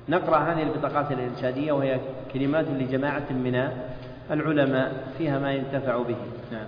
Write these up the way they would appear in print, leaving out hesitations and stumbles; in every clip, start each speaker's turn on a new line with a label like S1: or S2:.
S1: نقرأ هذه البطاقات الإرشادية وهي كلمات لجماعة من العلماء فيها ما ينتفع به. نعم.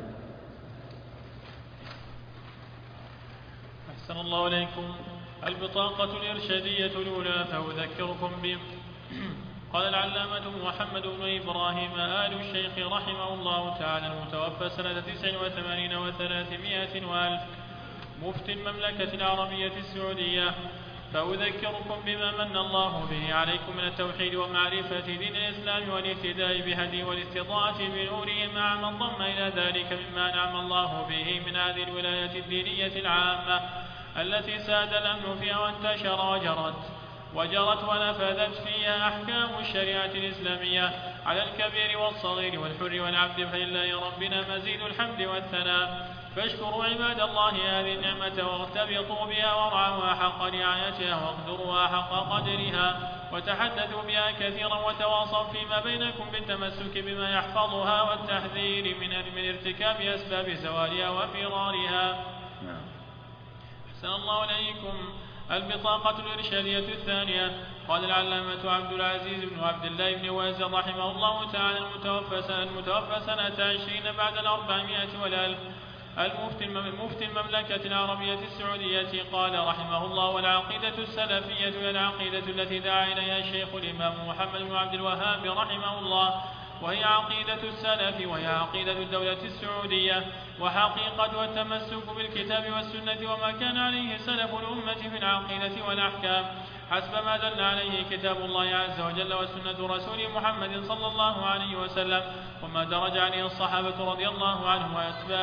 S2: أحسن الله إليكم. البطاقة الإرشادية الأولى فأذكركم قال العلامة محمد بن إبراهيم آل الشيخ رحمه الله تعالى المتوفى سنة 89 و300 وألف، مفتي المملكة العربية السعودية. فأذكركم بما من الله به عليكم من التوحيد ومعرفة دين الإسلام والاهتداء بهدي والاستطاعة بنوره مع من ضم إلى ذلك مما نعم الله به من هذه الولاية الدينية العامة التي ساد الأمن فيها وانتشر وجرت ونفذت فيها أحكام الشريعة الإسلامية على الكبير والصغير والحر والعبد، فلله ربنا مزيد الحمد والثناء. فاشكروا عباد الله هذه النعمة وارتبطوا بها وارعوها حق رعايتها واقدروها حق قدرها وتحدثوا بها كثيرا وتواصوا فيما بينكم بالتمسك بما يحفظها والتحذير من ارتكاب أسباب زوالها وفرارها. أحسن الله إليكم. البطاقة الإرشادية الثانية قال العلامة عبد العزيز بن عبد الله بن وازر رحمه الله تعالى المتوفى سنة 20 بعد 400 والألف، المفتي المملكة العربية السعودية. قال رحمه الله: والعقيدة السلفية هي العقيدة التي دعا إليها الشيخ الإمام محمد بن عبد الوهاب رحمه الله، وهي عقيدة السلف وهي عقيدة الدولة السعودية، وحقيقة التمسك بالكتاب والسنة وما كان عليه سلف الأمة في العقيدة والأحكام حسب ما دل عليه كتاب الله عز وجل وسنة رسول محمد صلى الله عليه وسلم، وما درج عليه الصحابة رضي الله عنهم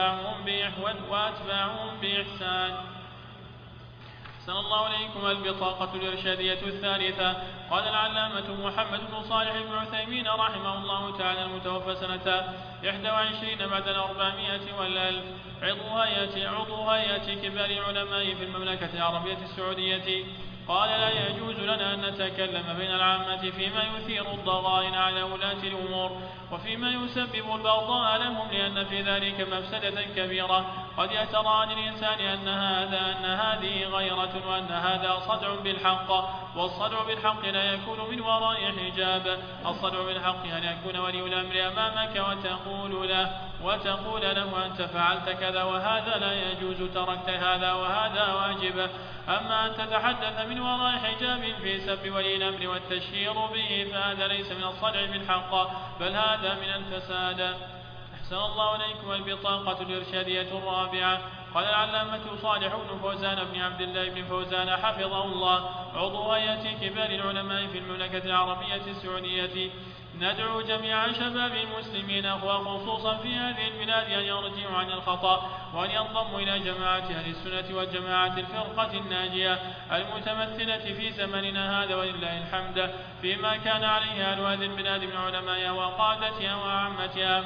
S2: وأتباعهم بإحسان. أحسن الله إليكم. البطاقة الإرشادية الثالثة قال العلامة محمد بن صالح بن عثيمين رحمه الله تعالى المتوفى سنة 21 بعد 400 والألف، عضو هيئة كبار العلماء في المملكة العربية السعودية. قال: لا يجوز لنا أن نتكلم بين العامة فيما يثير الضغائن على ولاة الأمور وفيما يسبب البغضاء لهم، لأن في ذلك مفسدة كبيرة قد يترى عن الإنسان أن هذه غيرة وأن هذا صدع بالحق، والصدع بالحق لا يكون من وراء حجاب. الصدع بالحق أن يكون ولي الأمر أمامك وتقول له أنت فعلت كذا وهذا لا يجوز، تركت هذا وهذا واجب. أما أن تتحدث من وراء حجاب في سب ولي الأمر والتشهير به فهذا ليس من الصدع بالحق، بل هذا من الفساد. أحسن الله إليكم. البطاقة الإرشادية الرابعة قال العلامة صالح بن فوزان بن عبد الله بن فوزان حفظه الله عضو هيئة كبار العلماء في المملكة العربية السعودية. ندعو جميع شباب المسلمين وخصوصا في هذه البلاد أن يرجعوا عن الخطأ وأن ينضموا إلى جماعة أهل السنة والجماعة الفرقة الناجية المتمثلة في زمننا هذا ولله الحمد فيما كان عليه أهل هذه البلاد من علمائها وقادتها وعامتها.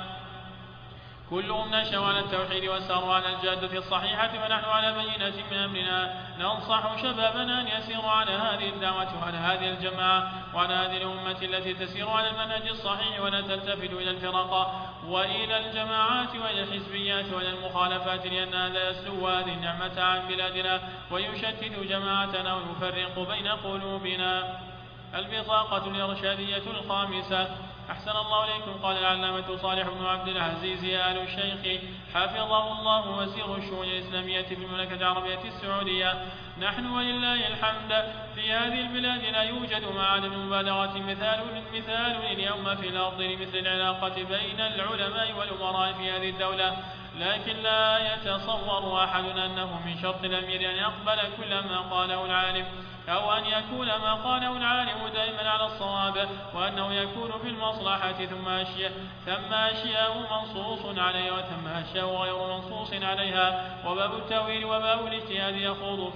S2: كلهم نشأوا على التوحيد وساروا على الجادة الصحيحة، ونحن على بينة من أمرنا ننصح شبابنا أن يسيروا على هذه الدعوة وعلى هذه الجماعة وعلى هذه الأمة التي تسير على المنهج الصحيح، ولا تلتفت إلى الفرق وإلى الجماعات وإلى الحزبيات وإلى المخالفات، لأن هذا يسلو هذه النعمة عن بلادنا ويشتت جماعتنا ويفرق بين قلوبنا. البطاقة الإرشادية الخامسة. أحسن الله إليكم. قال العلامة صالح بن عبد العزيز آل الشيخ حفظه الله وزير الشؤون الإسلامية في المملكة العربية السعودية: نحن ولله الحمد في هذه البلاد لا يوجد معالم المبالغة مثال اليوم في الأرض لمثل العلاقة بين العلماء والأمراء في هذه الدولة، لكن لا يتصور أحد أنه من شرط الأمير أن يقبل كل ما قاله العالم، أو أن يكون ما قاله العالم دائما على الصواب، وأنه يكون في المصلحة ثم أشياء منصوص عليها وثم أشياء غير منصوص عليها. وباب التأويل وباب الاجتهاد يخوض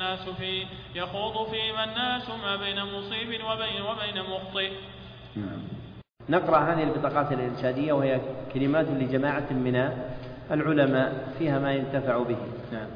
S2: فيهما الناس ما بين مصيب وبين مخطئ.
S1: نقرأ هذه البطاقات الإرشادية وهي كلمات لجماعة من العلماء فيها ما ينتفع به. نعم.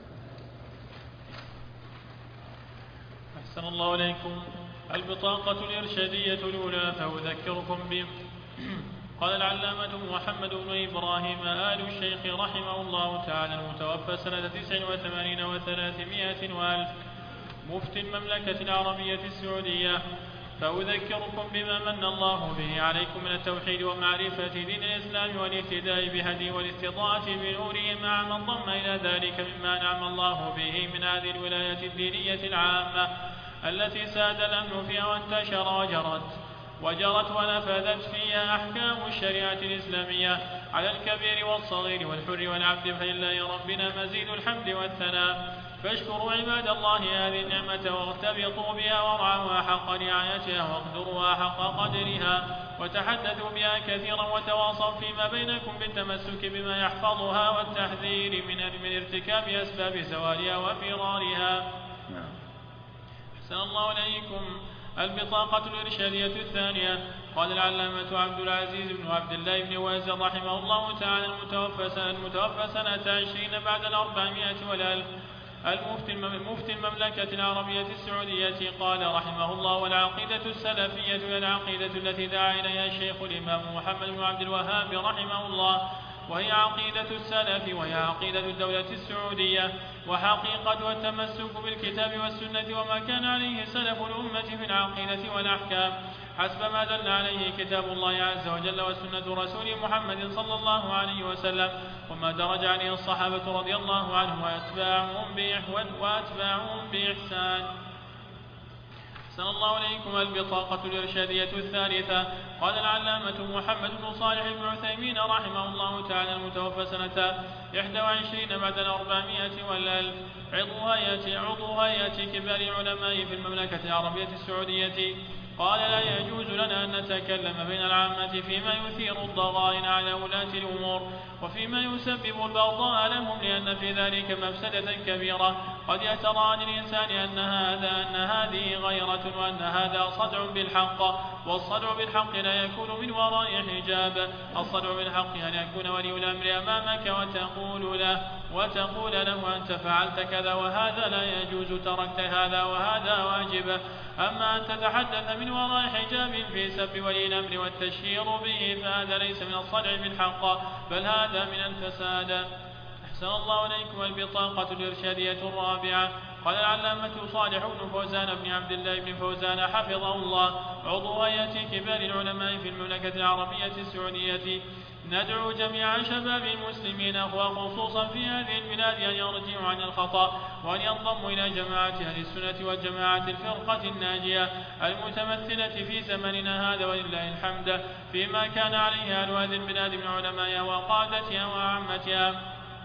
S2: أحسن الله إليكم. البطاقة الإرشادية الأولى فأذكركم قال العلامة محمد بن إبراهيم آل الشيخ رحمه الله تعالى المتوفى سنة 89 و300 وألف، مفتي المملكة العربية السعودية. فأذكركم بما من الله به عليكم من التوحيد ومعرفة دين الإسلام والاهتداء بهدي والاستطاعة بنوره مع من ضم إلى ذلك مما نعم الله به من هذه الولاية الدينية العامة التي ساد الأمن فيها وانتشر وجرت ونفذت فيها أحكام الشريعة الإسلامية على الكبير والصغير والحر والعبد، فلله ربنا مزيد الحمد والثناء. فاشكروا عباد الله هذه النعمة وارتبطوا بها وارعوها حق رعايتها واقدروها حق قدرها وتحدثوا بها كثيرا وتواصوا فيما بينكم بالتمسك بما يحفظها والتحذير من ارتكاب أسباب زوالها وفرارها. أحسن الله إليكم. البطاقة الإرشادية الثانية. قال العلامة عبد العزيز بن عبد الله بن واز رحمه الله تعالى المتوفى سنة 20 بعد 400 والألف، المفتي المملكة العربية السعودية، قال رحمه الله: والعقيدة السلفية هي العقيدة التي دعا إليها الشيخ الإمام محمد بن عبد الوهاب رحمه الله، وهي عقيدة السلف وهي عقيدة الدولة السعودية، وحقيقة التمسك بالكتاب والسنة وما كان عليه سلف الأمة في العقيدة والأحكام حسب ما دل عليه كتاب الله عز وجل وسنة رسول محمد صلى الله عليه وسلم، وما درج عليه الصحابة رضي الله عنهم وأتباعهم بإحسان. أحسن الله إليكم. البطاقة الإرشادية الثالثة. قال العلامة محمد بن صالح بن عثيمين رحمه الله تعالى المتوفى سنة 21 بعد 400 والألف، عضو هيئة كبار العلماء في المملكة العربية السعودية، قال: لا يجوز لنا أن نتكلم بين العامة فيما يثير الضغائن على ولاة الأمور وفيما يسبب البغضاء لهم، لأن في ذلك مفسدة كبيرة قد يترى عن الإنسان أن هذه غيرة وأن هذا صدع بالحق، والصدع بالحق لا يكون من وراء حجاب. الصدع بالحق أن يكون ولي الأمر أمامك وتقول له أنت فعلت كذا وهذا لا يجوز، تركت هذا وهذا واجب. أما أن تتحدث من وراء حجاب في سب ولي الأمر والتشهير به فهذا ليس من الصدع بالحق، بل هذا من الفساد. أحسن الله إليكم. البطاقة الإرشادية الرابعة. قال العلامة صالح بن فوزان بن عبد الله بن فوزان حفظه الله، عضو هيئة كبار العلماء في المملكة العربية السعودية، ندعو جميع شباب المسلمين وخصوصا في هذه البلاد أن يرجعوا عن الخطأ وأن ينضموا إلى جماعة أهل السنة والجماعة الفرقة الناجية المتمثلة في زمننا هذا ولله الحمد فيما كان عليه أهل هذه البلاد من علمائها وقادتها وعامتها،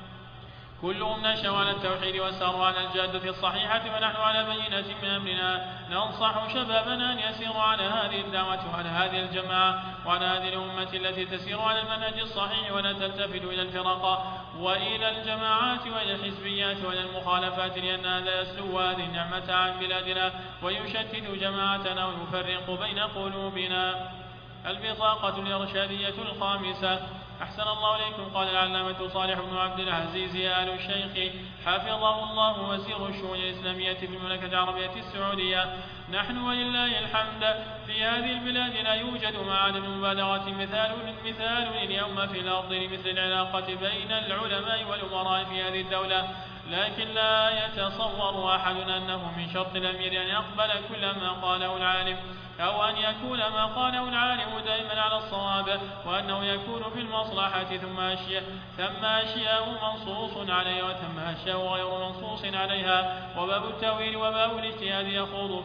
S2: كلهم نشأوا على التوحيد وساروا على الجادة الصحيحة، ونحن على بينة من أمرنا ننصح شبابنا أن يسيروا على هذه الدعوة وعلى هذه الجماعة وعلى هذه الأمة التي تسير على المنهج الصحيح، ولا تلتفت إلى الفرق وإلى الجماعات وإلى الحزبيات وإلى المخالفات، لأن هذا يسلو هذه النعمة عن بلادنا ويشتت جماعتنا ويفرق بين قلوبنا. البطاقة الإرشادية الخامسة. أحسن الله إليكم. قال العلامة صالح بن عبد العزيز آل الشيخ حفظه الله وزير الشؤون الإسلامية في المملكة العربية السعودية: نحن ولله الحمد في هذه البلاد لا يوجد مع عدم المبالغة مثال اليوم في الأرض لمثل العلاقة بين العلماء والأمراء في هذه الدولة، لكن لا يتصور أحد أنه من شرط الأمير أن يقبل كل ما قاله العالم، أو أن يكون ما قاله العالم دائما على الصواب، وأنه يكون في المصلحة ثم أشياء منصوص عليها وثم أشياء غير منصوص عليها، وباب التأويل وباب الاجتهاد يخوض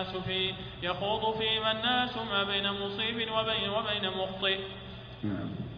S2: فيهما الناس ما بين مصيب وبين مخطئ.